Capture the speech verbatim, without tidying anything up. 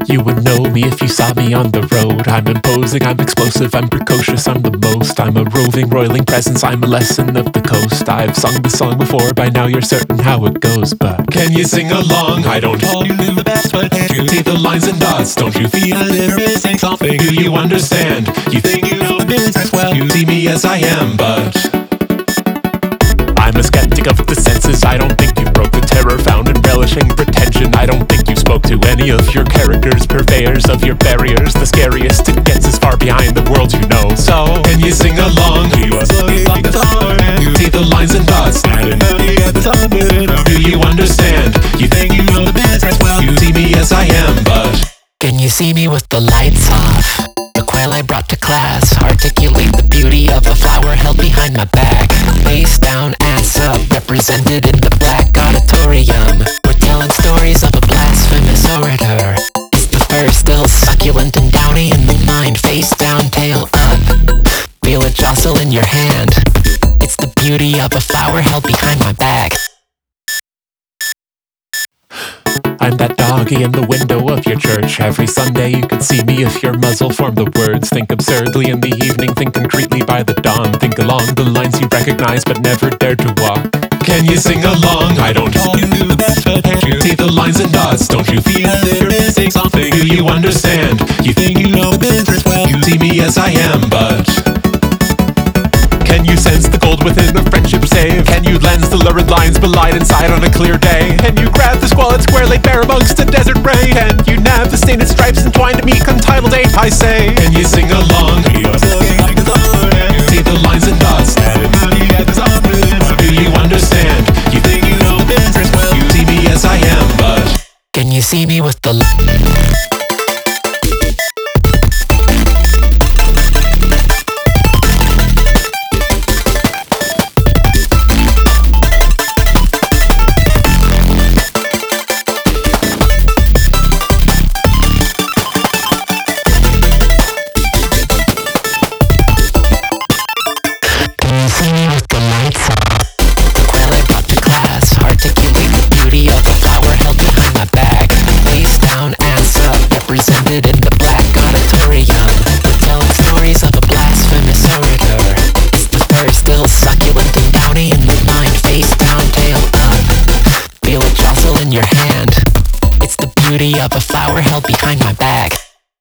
You would know me if you saw me on the road. I'm imposing, I'm explosive, I'm precocious, I'm the most. I'm a roving, roiling presence, I'm a lesson of the coast. I've sung the song before, by now you're certain how it goes. But can you sing along? I don't call you the best, but can't you see the lines and dots? Don't you feel there is something? Do you understand? You think you know the business well, you see me as I am, but I'm a skeptic of the senses. I don't think you broke the terror found in relishing pretension. I don't think you spoke to any of your characters, purveyors of your barriers. The scariest, it gets as far behind the world you know. So, can you sing along? Do you like the song? You see the lines and dots? Do you understand? You think you know the business well, you see me as I am, but can you see me with the lights off? The quail I brought to class, articulate the beauty of a flower held behind my back. Face down, ass up, represented in the black auditorium. We're telling stories of a blasphemous orator. It's the fur still succulent and downy in the mind. Face down, tail up, feel it jostle in your hand. It's the beauty of a flower held behind my back. I'm that doggy in the window of your church. Every Sunday you can see me if your muzzle form the words. Think absurdly in the evening, think concretely by the dawn. Think along the lines you recognize but never dare to walk. Can you sing along? I don't call you the best, but can't you see the lines and dots? Don't you feel there is something? Do you understand? You think you know the business well, you see me as I am, but can you sense the gold within a friendship save? Can you lens the lurid lines belied inside on a clear day? Can you grab the squalid square laid bare amongst a desert rain? Can you nab the stained stripes entwined to meek untitled ape, I say? Can you sing along? Do you see the lines and dots? Do you understand? You think you know business well, you see me as I am, but can you see me with the represented in the black auditorium. We're telling stories of a blasphemous orator. It's the fur still succulent and downy in the mind. Face down, tail up, feel it jostle in your hand. It's the beauty of a flower held behind my